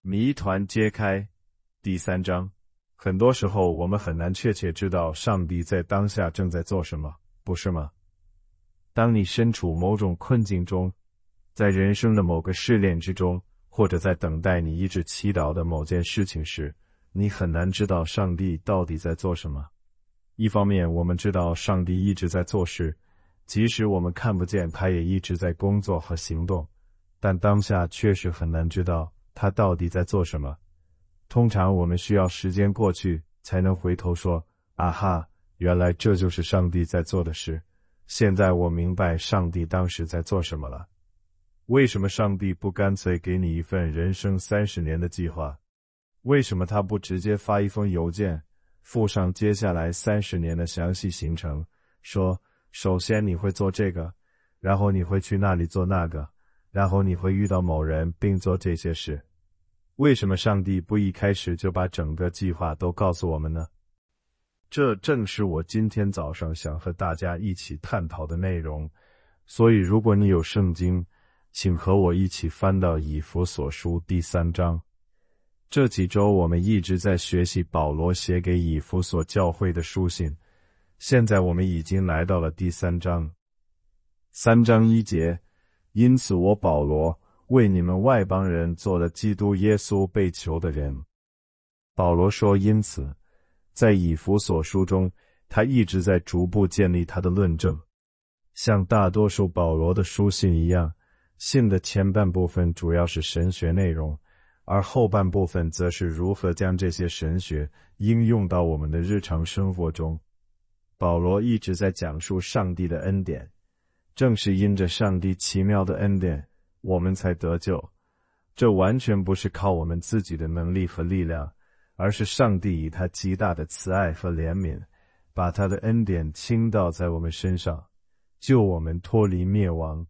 谜团揭开，第3章。很多时候我们很难确切知道上帝在当下正在做什么，不是吗？当你身处某种困境中，在人生的某个试炼之中，或者在等待你一直祈祷的某件事情时，你很难知道上帝到底在做什么。一方面，我们知道上帝一直在做事，即使我们看不见，他也一直在工作和行动，但当下确实很难知道他到底在做什么。通常我们需要时间过去，才能回头说，啊哈，原来这就是上帝在做的事。现在我明白上帝当时在做什么了。为什么上帝不干脆给你一份人生30年的计划？为什么他不直接发一封邮件，附上接下来30年的详细行程，说首先你会做这个，然后你会去那里做那个，然后你会遇到某人并做这些事？为什么上帝不一开始就把整个计划都告诉我们呢？这正是我今天早上想和大家一起探讨的内容。所以如果你有圣经，请和我一起翻到以弗所书第3章。这几周我们一直在学习保罗写给以弗所教会的书信，现在我们已经来到了第3章。3章1节，因此我保罗为你们外邦人做了基督耶稣被囚的人。保罗说因此，在以弗所书中，他一直在逐步建立他的论证。像大多数保罗的书信一样，信的前半部分主要是神学内容，而后半部分则是如何将这些神学应用到我们的日常生活中。保罗一直在讲述上帝的恩典，正是因着上帝奇妙的恩典，我们才得救。这完全不是靠我们自己的能力和力量，而是上帝以他极大的慈爱和怜悯，把他的恩典倾倒在我们身上，救我们脱离灭亡。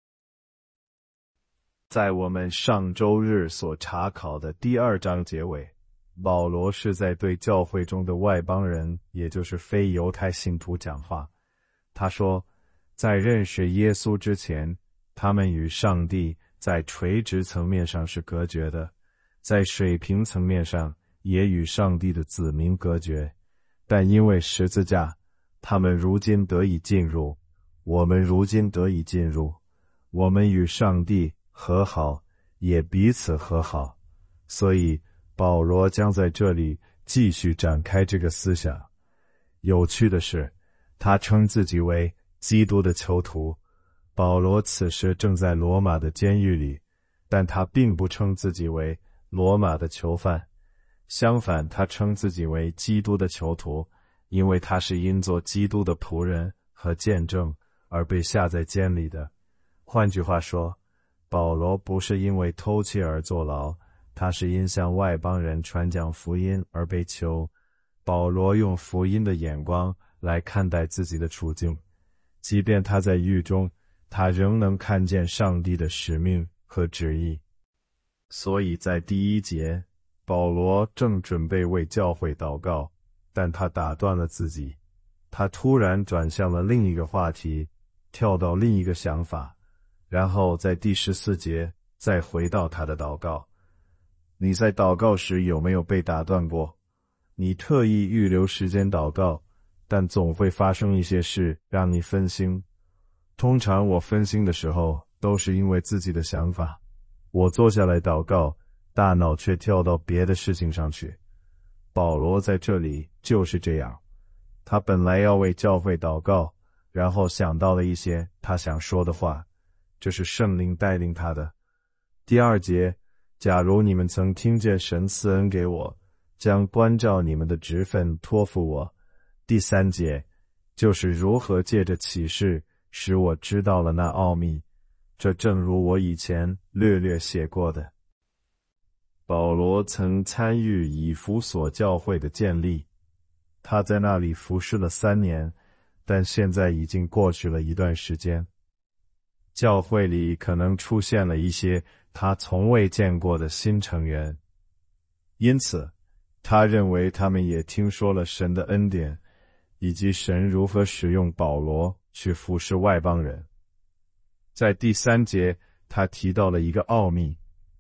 在我们上周日所查考的第2章结尾，保罗是在对教会中的外邦人，也就是非犹太信徒讲话。他说，在认识耶稣之前，他们与上帝在垂直层面上是隔绝的，在水平层面上也与上帝的子民隔绝，但因为十字架，他们如今得以进入，我们如今得以进入，我们与上帝和好，也彼此和好。所以保罗将在这里继续展开这个思想。有趣的是，他称自己为基督的囚徒。保罗此时正在罗马的监狱里，但他并不称自己为罗马的囚犯。相反，他称自己为基督的囚徒，因为他是因做基督的仆人和见证而被下在监里的。换句话说，保罗不是因为偷窃而坐牢，他是因向外邦人传讲福音而被囚。保罗用福音的眼光来看待自己的处境，即便他在狱中，他仍能看见上帝的使命和旨意。所以在第1节，保罗正准备为教会祷告，但他打断了自己，他突然转向了另一个话题，跳到另一个想法，然后在第14节再回到他的祷告。你在祷告时有没有被打断过？你特意预留时间祷告，但总会发生一些事让你分心。通常我分心的时候都是因为自己的想法，我坐下来祷告，大脑却跳到别的事情上去。保罗在这里就是这样，他本来要为教会祷告，然后想到了一些他想说的话，这是圣灵带领他的。第2节，假如你们曾听见神赐恩给我，将关照你们的职分托付我。第3节，就是如何借着启示使我知道了那奥秘，这正如我以前略略写过的。保罗曾参与以弗所教会的建立，他在那里服侍了3年，但现在已经过去了一段时间。教会里可能出现了一些他从未见过的新成员，因此他认为他们也听说了神的恩典，以及神如何使用保罗去服侍外邦人。在第3节，他提到了一个奥秘。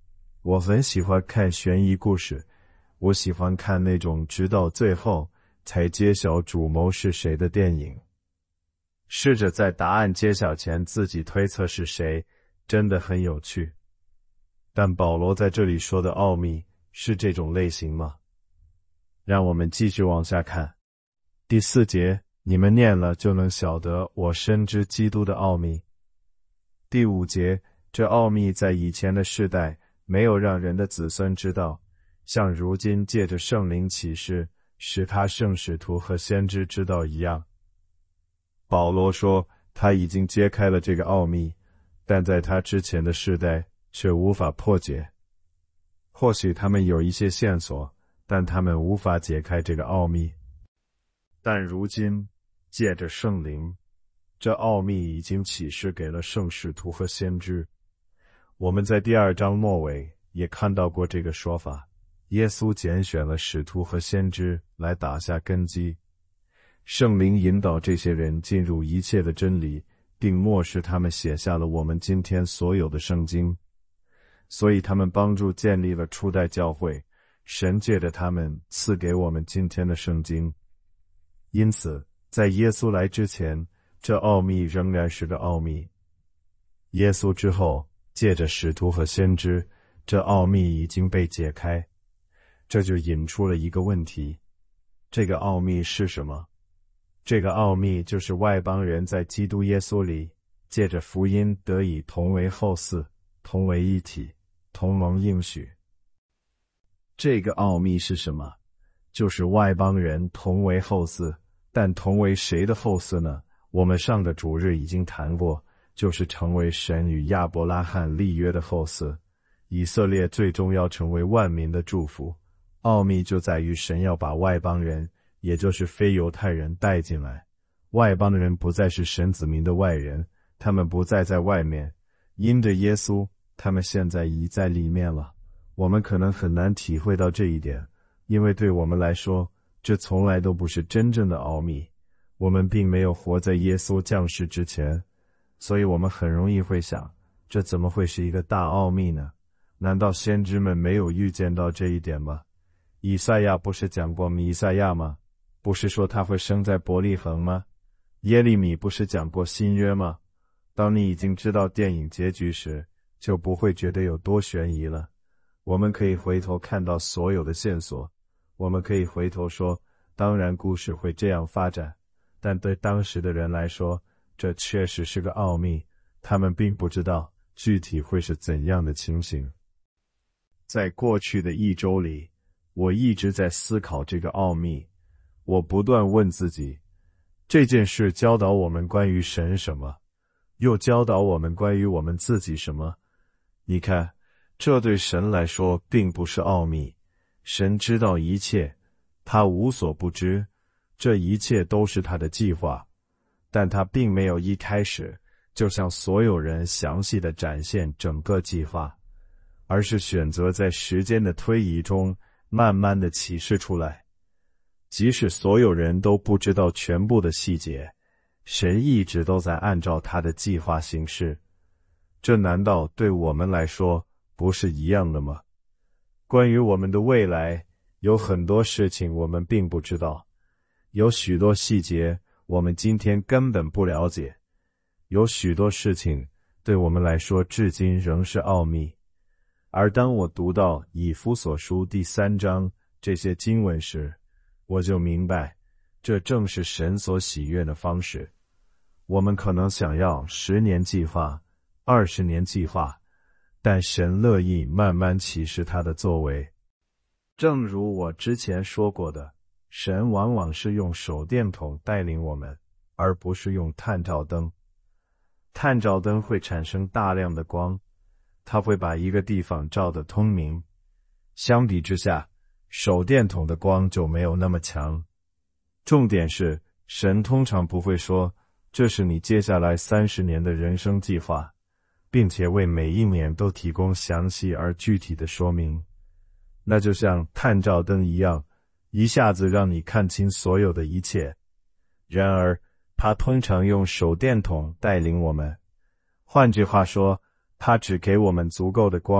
我很喜欢看悬疑故事，我喜欢看那种直到最后才揭晓主谋是谁的电影。试着在答案揭晓前自己推测是谁，真的很有趣。但保罗在这里说的奥秘是这种类型吗？让我们继续往下看。第4节，你们念了就能晓得我深知基督的奥秘。第5节，这奥秘在以前的世代没有让人的子孙知道，像如今借着圣灵启示，使他圣使徒和先知知道一样。保罗说他已经揭开了这个奥秘，但在他之前的世代却无法破解。或许他们有一些线索，但他们无法解开这个奥秘。但如今借着圣灵，这奥秘已经启示给了圣使徒和先知。我们在第2章末尾也看到过这个说法，耶稣拣选了使徒和先知来打下根基。圣灵引导这些人进入一切的真理，并默示他们写下了我们今天所有的圣经。所以他们帮助建立了初代教会，神借着他们赐给我们今天的圣经。因此，在耶稣来之前，这奥秘仍然是个奥秘。耶稣之后，借着使徒和先知，这奥秘已经被解开。这就引出了一个问题：这个奥秘是什么？这个奥秘就是外邦人在基督耶稣里，借着福音得以同为后嗣，同为一体，同蒙应许。这个奥秘是什么？就是外邦人同为后嗣，但同为谁的后嗣呢？我们上个主日已经谈过，就是成为神与亚伯拉罕立约的后嗣。以色列最终要成为万民的祝福。奥秘就在于神要把外邦人，也就是非犹太人带进来。外邦的人不再是神子民的外人，他们不再在外面，因着耶稣，他们现在已在里面了。我们可能很难体会到这一点，因为对我们来说，这从来都不是真正的奥秘。我们并没有活在耶稣降世之前，所以我们很容易会想，这怎么会是一个大奥秘呢？难道先知们没有预见到这一点吗？以赛亚不是讲过弥赛亚吗？不是说他会生在伯利恒吗？耶利米不是讲过新约吗？当你已经知道电影结局时，就不会觉得有多悬疑了。我们可以回头看到所有的线索，我们可以回头说，当然故事会这样发展，但对当时的人来说，这确实是个奥秘，他们并不知道具体会是怎样的情形。在过去的1周里，我一直在思考这个奥秘。我不断问自己，这件事教导我们关于神什么，又教导我们关于我们自己什么？你看，这对神来说并不是奥秘，神知道一切，他无所不知，这一切都是他的计划，但他并没有一开始就向所有人详细地展现整个计划，而是选择在时间的推移中慢慢地启示出来。即使所有人都不知道全部的细节，神一直都在按照他的计划行事。这难道对我们来说不是一样的吗？关于我们的未来，有很多事情我们并不知道，有许多细节我们今天根本不了解，有许多事情对我们来说至今仍是奥秘。而当我读到以弗所书第3章这些经文时，我就明白，这正是神所喜悦的方式。我们可能想要10年计划、20年计划，但神乐意慢慢启示他的作为。正如我之前说过的，神往往是用手电筒带领我们，而不是用探照灯。探照灯会产生大量的光，它会把一个地方照得通明。相比之下，手电筒的光就没有那么强。重点是，神通常不会说，这是你接下来30年的人生计划，并且为每一年都提供详细而具体的说明。那就像探照灯一样，一下子让你看清所有的一切。然而，他通常用手电筒带领我们。换句话说，他只给我们足够的光，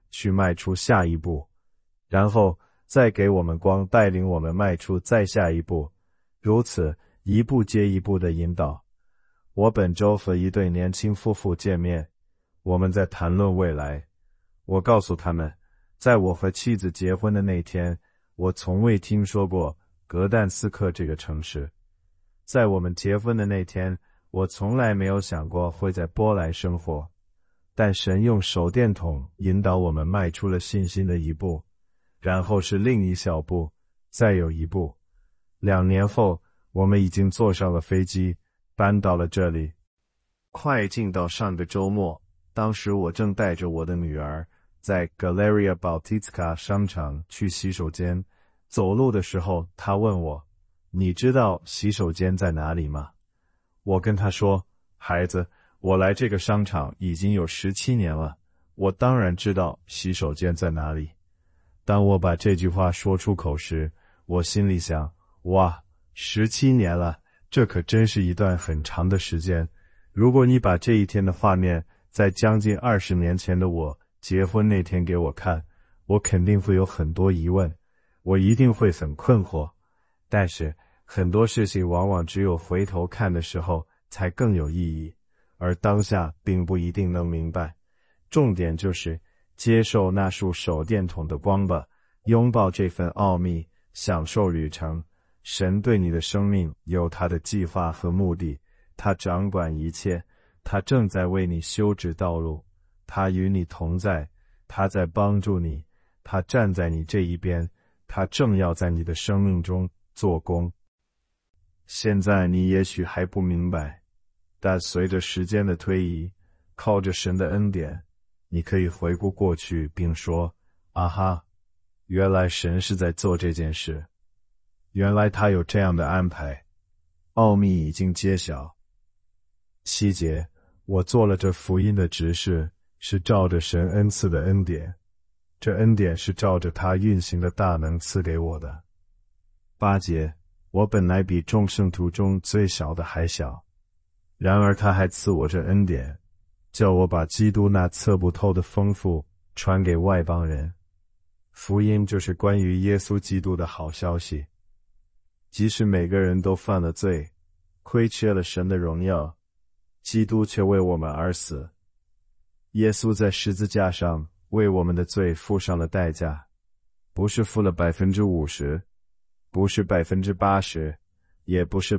去迈出下一步，然后再给我们光带领我们迈出再下一步，如此一步接一步的引导。我本周和一对年轻夫妇见面，我们在谈论未来。我告诉他们，在我和妻子结婚的那天，我从未听说过格但斯克这个城市。在我们结婚的那天，我从来没有想过会在波兰生活。但神用手电筒引导我们迈出了信心的一步，然后是另一小步，再有一步。2年后，我们已经坐上了飞机，搬到了这里。快进到上个周末，当时我正带着我的女儿在 Galeria Baltitska 商场去洗手间，走路的时候，她问我：“你知道洗手间在哪里吗？”我跟她说：“孩子，我来这个商场已经有17年了，我当然知道洗手间在哪里。”当我把这句话说出口时，我心里想：哇，17年了，这可真是一段很长的时间。如果你把这一天的画面在将近20年前的我结婚那天给我看，我肯定会有很多疑问，我一定会很困惑。但是很多事情往往只有回头看的时候才更有意义，而当下并不一定能明白。重点就是接受那束手电筒的光吧，拥抱这份奥秘，享受旅程。神对你的生命有他的计划和目的，他掌管一切，他正在为你修直道路，他与你同在，他在帮助你，他站在你这一边，他正要在你的生命中做工。现在你也许还不明白，但随着时间的推移，靠着神的恩典，你可以回顾过去并说：啊哈，原来神是在做这件事，原来他有这样的安排，奥秘已经揭晓。7节，我做了这福音的执事，是照着神恩赐的恩典，这恩典是照着他运行的大能赐给我的。8节，我本来比众圣徒中最小的还小，然而他还赐我这恩典，叫我把基督那测不透的丰富传给外邦人。福音就是关于耶稣基督的好消息。即使每个人都犯了罪，亏缺了神的荣耀，基督却为我们而死。耶稣在十字架上为我们的罪付上了代价，不是付了 50%， 不是 80%， 也不是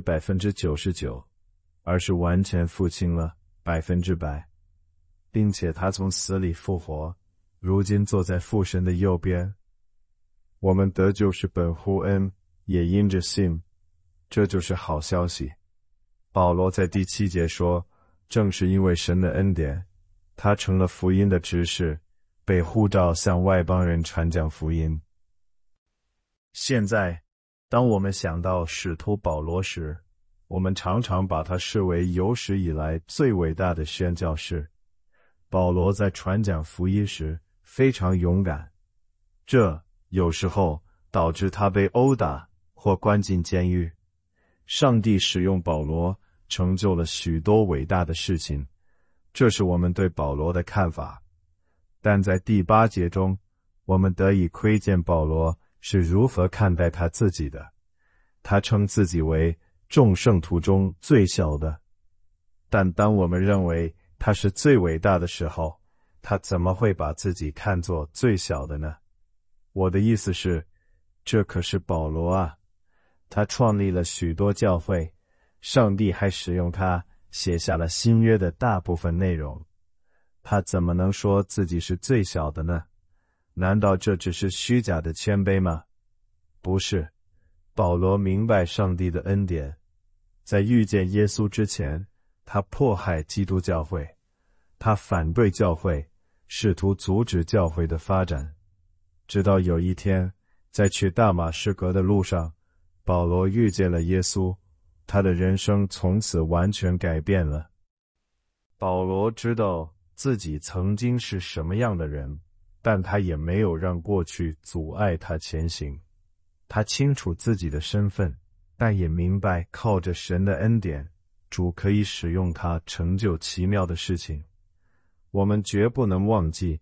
99%， 而是完全付清了 100%， 并且他从死里复活，如今坐在父神的右边。我们得救是本乎恩，也因着信，这就是好消息。保罗在第7节说，正是因为神的恩典，他成了福音的执事，被呼召向外邦人传讲福音。现在，当我们想到使徒保罗时，我们常常把他视为有史以来最伟大的宣教士。保罗在传讲福音时非常勇敢，这有时候导致他被殴打或关进监狱。上帝使用保罗成就了许多伟大的事情，这是我们对保罗的看法。但在第8节中，我们得以窥见保罗是如何看待他自己的。他称自己为众圣徒中最小的，但当我们认为他是最伟大的时候，他怎么会把自己看作最小的呢？我的意思是，这可是保罗啊，他创立了许多教会，上帝还使用他写下了新约的大部分内容，他怎么能说自己是最小的呢？难道这只是虚假的谦卑吗？不是，保罗明白上帝的恩典。在遇见耶稣之前，他迫害基督教会，他反对教会，试图阻止教会的发展。直到有一天，在去大马士革的路上，保罗遇见了耶稣，他的人生从此完全改变了。保罗知道自己曾经是什么样的人，但他也没有让过去阻碍他前行。他清楚自己的身份，但也明白靠着神的恩典，主可以使用他成就奇妙的事情。我们绝不能忘记，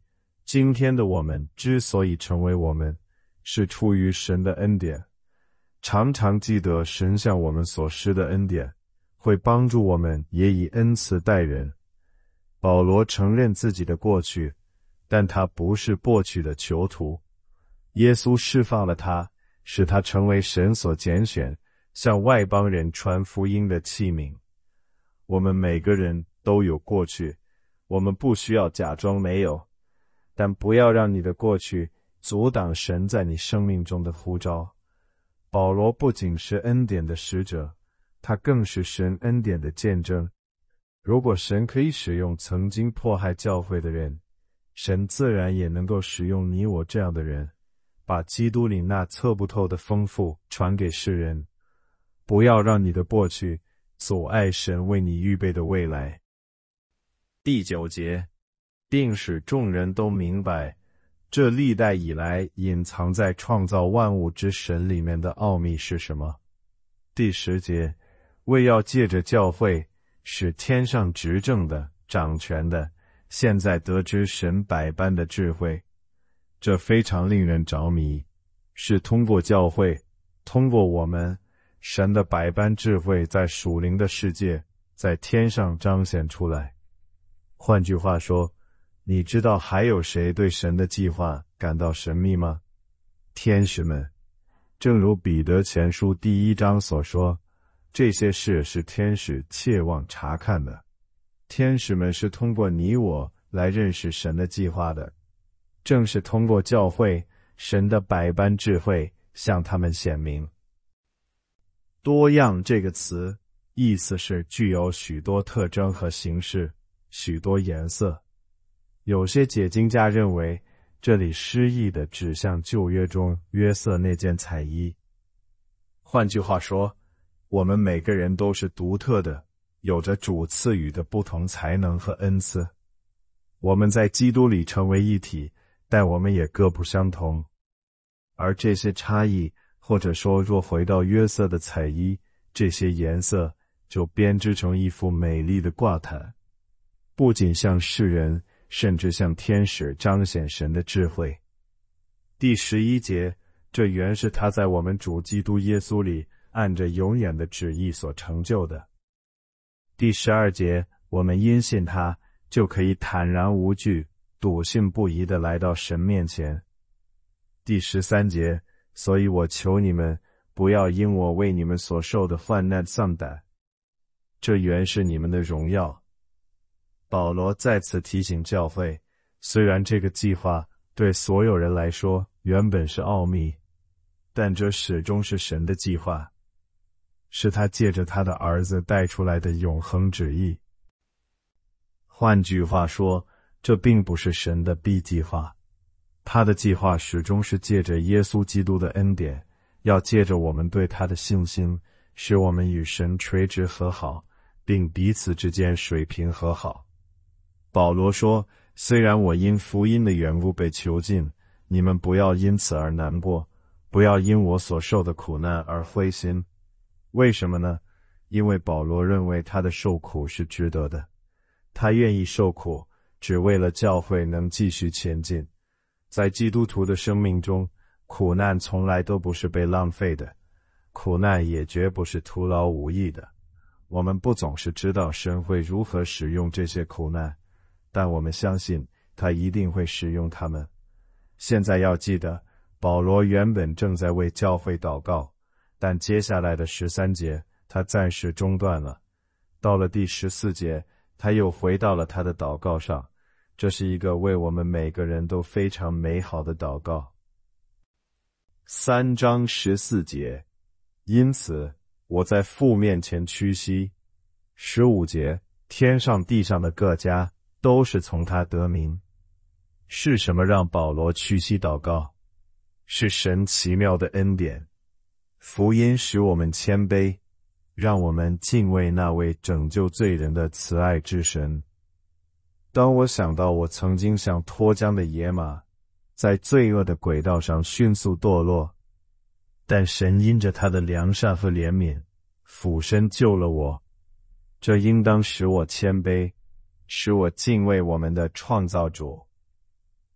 今天的我们之所以成为我们，是出于神的恩典。常常记得神向我们所施的恩典，会帮助我们也以恩慈待人。保罗承认自己的过去，但他不是过去的囚徒。耶稣释放了他，使他成为神所拣选，向外邦人传福音的器皿。我们每个人都有过去，我们不需要假装没有，但不要让你的过去阻挡神在你生命中的呼召。保罗不仅是恩典的使者，他更是神恩典的见证。如果神可以使用曾经迫害教会的人，神自然也能够使用你我这样的人，把基督里那测不透的丰富传给世人。不要让你的过去阻碍神为你预备的未来。第9节，并使众人都明白，这历代以来隐藏在创造万物之神里面的奥秘是什么。第10节，为要借着教会，使天上执政的、掌权的，现在得知神百般的智慧。这非常令人着迷，是通过教会，通过我们，神的百般智慧在属灵的世界，在天上彰显出来。换句话说，你知道还有谁对神的计划感到神秘吗？天使们。正如彼得前书第1章所说，这些事是天使切望查看的。天使们是通过你我来认识神的计划的，正是通过教会，神的百般智慧向他们显明。多样这个词意思是具有许多特征和形式，许多颜色。有些解经家认为，这里诗意的指向旧约中约瑟那件彩衣。换句话说，我们每个人都是独特的，有着主赐予的不同才能和恩赐。我们在基督里成为一体，但我们也各不相同。而这些差异，或者说若回到约瑟的彩衣，这些颜色就编织成一幅美丽的挂毯，不仅向世人，甚至向天使彰显神的智慧。第11节，这原是他在我们主基督耶稣里按着永远的旨意所成就的。第12节，我们因信他，就可以坦然无惧、笃信不疑地来到神面前。第13节，所以我求你们，不要因我为你们所受的患难丧胆，这原是你们的荣耀。保罗再次提醒教会，虽然这个计划对所有人来说原本是奥秘，但这始终是神的计划，是他借着他的儿子带出来的永恒旨意。换句话说，这并不是神的B计划，他的计划始终是借着耶稣基督的恩典，要借着我们对他的信心，使我们与神垂直和好，并彼此之间水平和好。保罗说，虽然我因福音的缘故被囚禁，你们不要因此而难过，不要因我所受的苦难而灰心。为什么呢？因为保罗认为他的受苦是值得的，他愿意受苦，只为了教会能继续前进。在基督徒的生命中，苦难从来都不是被浪费的，苦难也绝不是徒劳无益的。我们不总是知道神会如何使用这些苦难，但我们相信他一定会使用它们。现在要记得，保罗原本正在为教会祷告，但接下来的13节他暂时中断了。到了第14节，他又回到了他的祷告上，这是一个为我们每个人都非常美好的祷告。3章14节，因此我在父面前屈膝。15节，天上地上的各家都是从他得名。是什么让保罗屈膝祷告？是神奇妙的恩典。福音使我们谦卑，让我们敬畏那位拯救罪人的慈爱之神。当我想到我曾经像脱缰的野马，在罪恶的轨道上迅速堕落，但神因着他的良善和怜悯，俯身救了我，这应当使我谦卑，使我敬畏我们的创造主。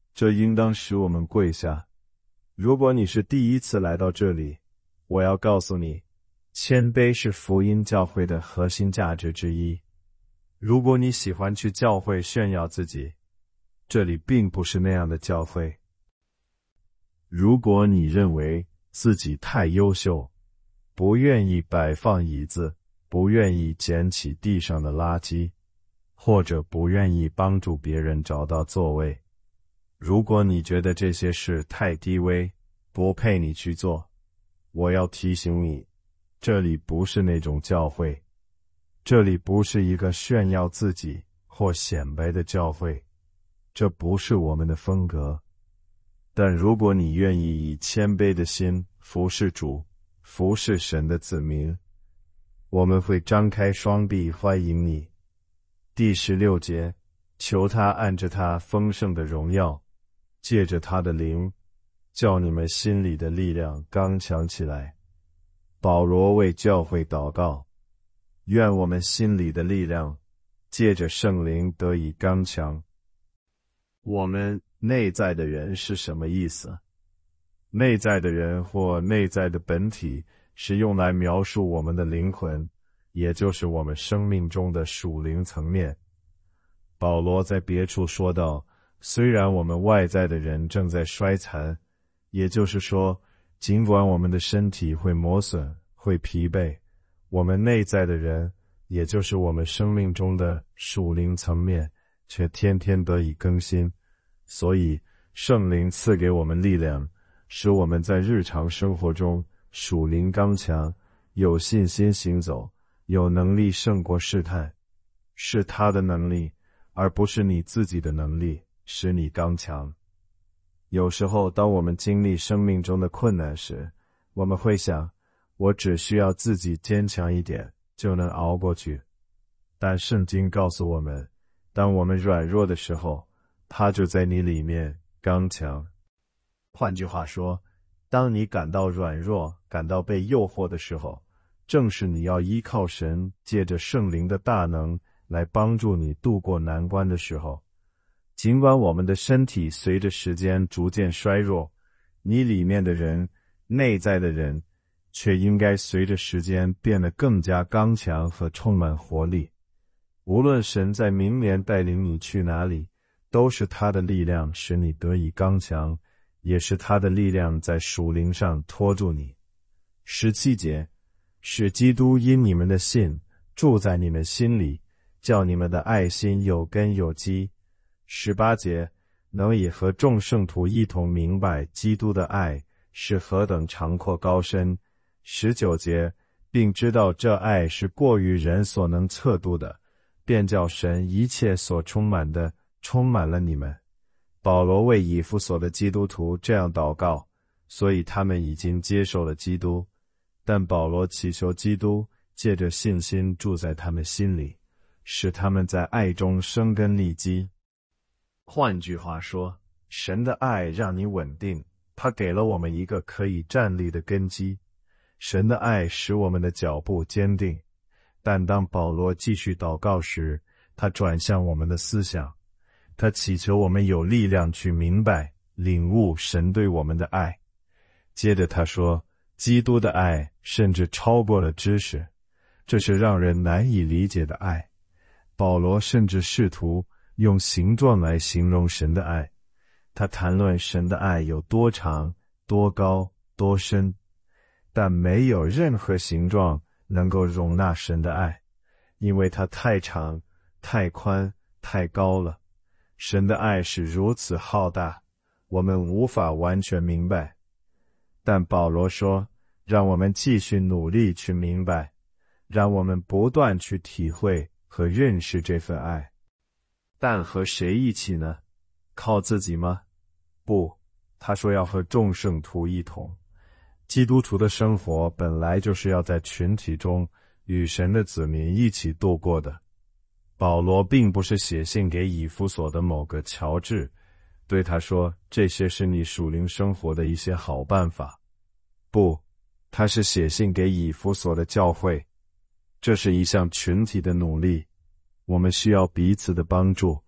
这应当使我们跪下。如果你是第一次来到这里，我要告诉你，谦卑是福音教会的核心价值之一。如果你喜欢去教会炫耀自己，这里并不是那样的教会。如果你认为自己太优秀，不愿意摆放椅子，不愿意捡起地上的垃圾，或者不愿意帮助别人找到座位，如果你觉得这些事太低微，不配你去做，我要提醒你，这里不是那种教会，这里不是一个炫耀自己或显摆的教会，这不是我们的风格。但如果你愿意以谦卑的心服侍主，服侍神的子民，我们会张开双臂欢迎你。第16节，求他按着他丰盛的荣耀，借着他的灵，叫你们心里的力量刚强起来。保罗为教会祷告，愿我们心里的力量借着圣灵得以刚强。我们内在的人是什么意思？内在的人或内在的本体是用来描述我们的灵魂，也就是我们生命中的属灵层面。保罗在别处说道，虽然我们外在的人正在衰残，也就是说，尽管我们的身体会磨损，会疲惫，我们内在的人，也就是我们生命中的属灵层面，却天天得以更新。所以，圣灵赐给我们力量，使我们在日常生活中属灵刚强，有信心行走，有能力胜过试探。是他的能力，而不是你自己的能力，使你刚强。有时候，当我们经历生命中的困难时，我们会想，我只需要自己坚强一点，就能熬过去。但圣经告诉我们，当我们软弱的时候，他就在你里面刚强。换句话说，当你感到软弱，感到被诱惑的时候，正是你要依靠神，借着圣灵的大能来帮助你度过难关的时候。尽管我们的身体随着时间逐渐衰弱，你里面的人，内在的人，却应该随着时间变得更加刚强和充满活力。无论神在明年带领你去哪里，都是他的力量使你得以刚强，也是他的力量在属灵上拖住你。17节，使基督因你们的信住在你们心里，叫你们的爱心有根有基。18节，能以和众圣徒一同明白基督的爱是何等长阔高深。19节，并知道这爱是过于人所能测度的，便叫神一切所充满的充满了你们。保罗为以弗所的基督徒这样祷告，所以他们已经接受了基督，但保罗祈求基督借着信心住在他们心里，使他们在爱中生根立基。换句话说，神的爱让你稳定，他给了我们一个可以站立的根基。神的爱使我们的脚步坚定。但当保罗继续祷告时，他转向我们的思想，他祈求我们有力量去明白、领悟神对我们的爱。接着他说，基督的爱甚至超过了知识，这是让人难以理解的爱。保罗甚至试图用形状来形容神的爱，他谈论神的爱有多长、多高、多深，但没有任何形状能够容纳神的爱，因为它太长、太宽、太高了。神的爱是如此浩大，我们无法完全明白。但保罗说，让我们继续努力去明白，让我们不断去体会和认识这份爱。但和谁一起呢？靠自己吗？不，他说要和众圣徒一同。基督徒的生活本来就是要在群体中与神的子民一起度过的。保罗并不是写信给以弗所的某个乔治，对他说这些是你属灵生活的一些好办法。不，他是写信给以弗所的教会，这是一项群体的努力。我们需要彼此的帮助，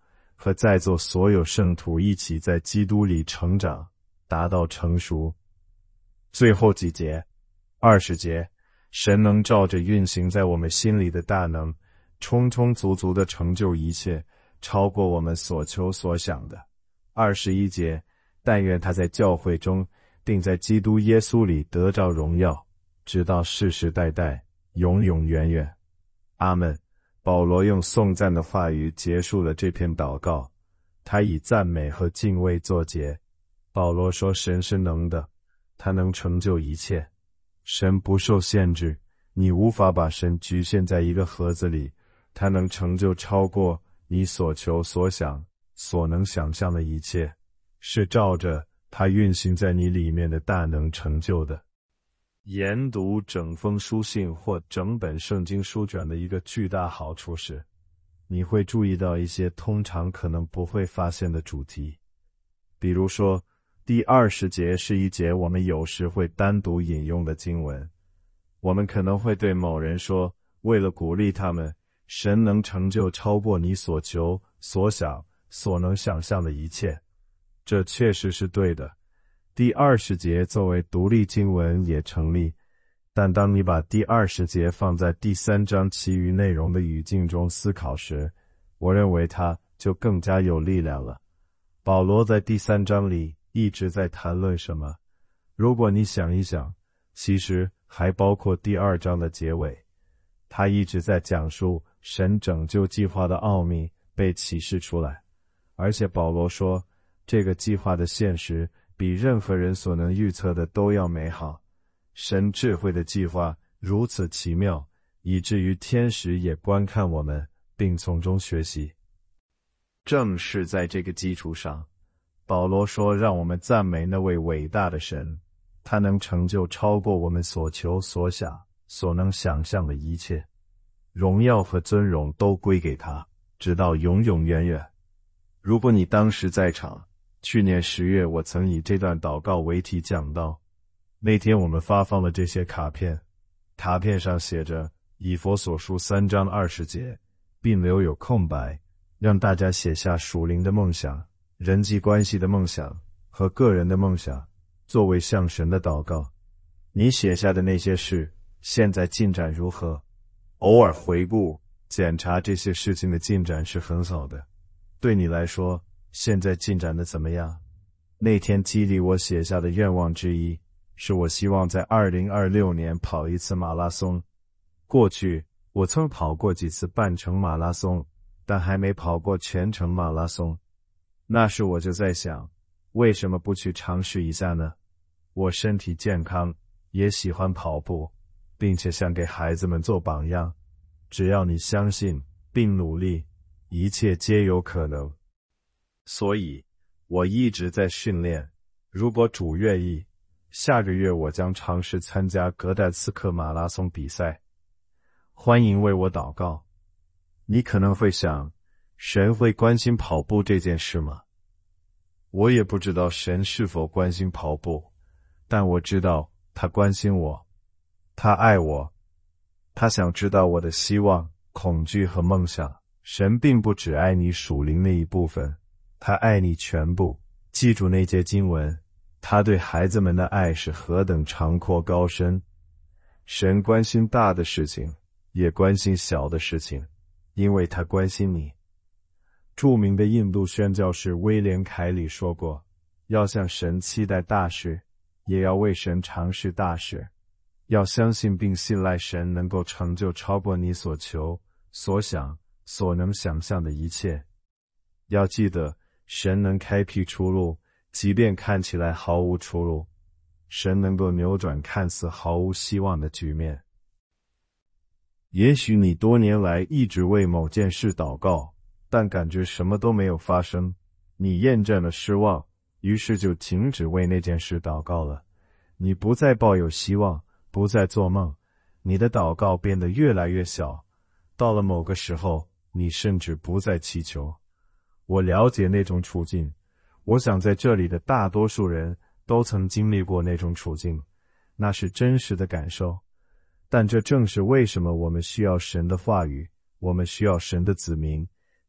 和在座所有圣徒一起在基督里成长，达到成熟。最后几节，20节，神能照着运行在我们心里的大能，充充足足地成就一切，超过我们所求所想的。21节，但愿他在教会中，并在基督耶稣里得着荣耀，直到世世代代，永永远远。阿们。保罗用颂赞的话语结束了这篇祷告，他以赞美和敬畏作结。保罗说，神是能的，他能成就一切。神不受限制，你无法把神局限在一个盒子里，他能成就超过你所求所想所能想象的一切，是照着他运行在你里面的大能成就的。研读整封书信或整本圣经书卷的一个巨大好处是，你会注意到一些通常可能不会发现的主题。比如说，第20节是一节我们有时会单独引用的经文。我们可能会对某人说，为了鼓励他们，神能成就超过你所求、所想、所能想象的一切。这确实是对的。第20节作为独立经文也成立，但当你把第20节放在第3章其余内容的语境中思考时，我认为它就更加有力量了。保罗在第3章里一直在谈论什么？如果你想一想，其实还包括第2章的结尾，他一直在讲述神拯救计划的奥秘被启示出来，而且保罗说，这个计划的现实比任何人所能预测的都要美好。神智慧的计划如此奇妙，以至于天使也观看我们，并从中学习。正是在这个基础上，保罗说，让我们赞美那位伟大的神，他能成就超过我们所求所想所能想象的一切，荣耀和尊荣都归给他，直到永永远远。如果你当时在场，去年10月我曾以这段祷告为题讲道。那天我们发放了这些卡片，卡片上写着以弗所书3章20节，并留有空白，让大家写下属灵的梦想、人际关系的梦想和个人的梦想，作为向神的祷告。你写下的那些事，现在进展如何？偶尔回顾、检查这些事情的进展是很好的。对你来说，现在进展的怎么样？那天激励我写下的愿望之一，是我希望在2026年跑一次马拉松。过去，我曾跑过几次半程马拉松，但还没跑过全程马拉松。那时我就在想，为什么不去尝试一下呢？我身体健康，也喜欢跑步，并且想给孩子们做榜样。只要你相信并努力，一切皆有可能。所以，我一直在训练。如果主愿意，下个月我将尝试参加格代茨克马拉松比赛。欢迎为我祷告。你可能会想，神会关心跑步这件事吗？我也不知道神是否关心跑步，但我知道他关心我，他爱我，他想知道我的希望、恐惧和梦想。神并不只爱你属灵那一部分，他爱你全部。记住那节经文，他对孩子们的爱是何等长阔高深。神关心大的事情，也关心小的事情，因为他关心你。著名的印度宣教士威廉·凯里说过，要向神期待大事，也要为神尝试大事。要相信并信赖神能够成就超过你所求、所想、所能想象的一切。要记得，神能开辟出路，即便看起来毫无出路。神能够扭转看似毫无希望的局面。也许你多年来一直为某件事祷告，但感觉什么都没有发生，你厌倦了失望，于是就停止为那件事祷告了。你不再抱有希望，不再做梦，你的祷告变得越来越小，到了某个时候，你甚至不再祈求。我了解那种处境，我想在这里的大多数人都曾经历过那种处境，那是真实的感受。但这正是为什么我们需要神的话语，我们需要神的子民，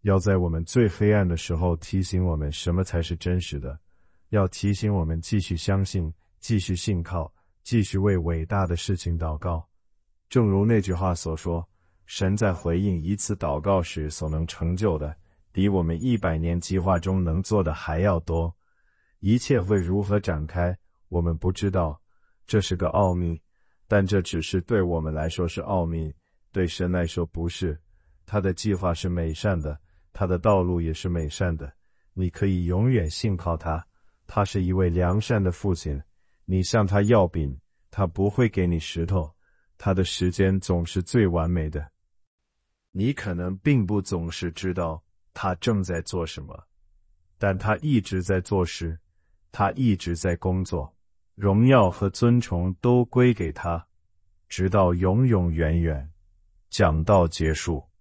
要在我们最黑暗的时候提醒我们什么才是真实的，要提醒我们继续相信，继续信靠，继续为伟大的事情祷告。正如那句话所说，神在回应一次祷告时所能成就的，比我们100年计划中能做的还要多。一切会如何展开，我们不知道，这是个奥秘，但这只是对我们来说是奥秘，对神来说不是。他的计划是美善的，他的道路也是美善的，你可以永远信靠他。他是一位良善的父亲，你向他要饼，他不会给你石头，他的时间总是最完美的。你可能并不总是知道他正在做什么，但他一直在做事，他一直在工作，荣耀和尊崇都归给他，直到永永远远。讲道结束。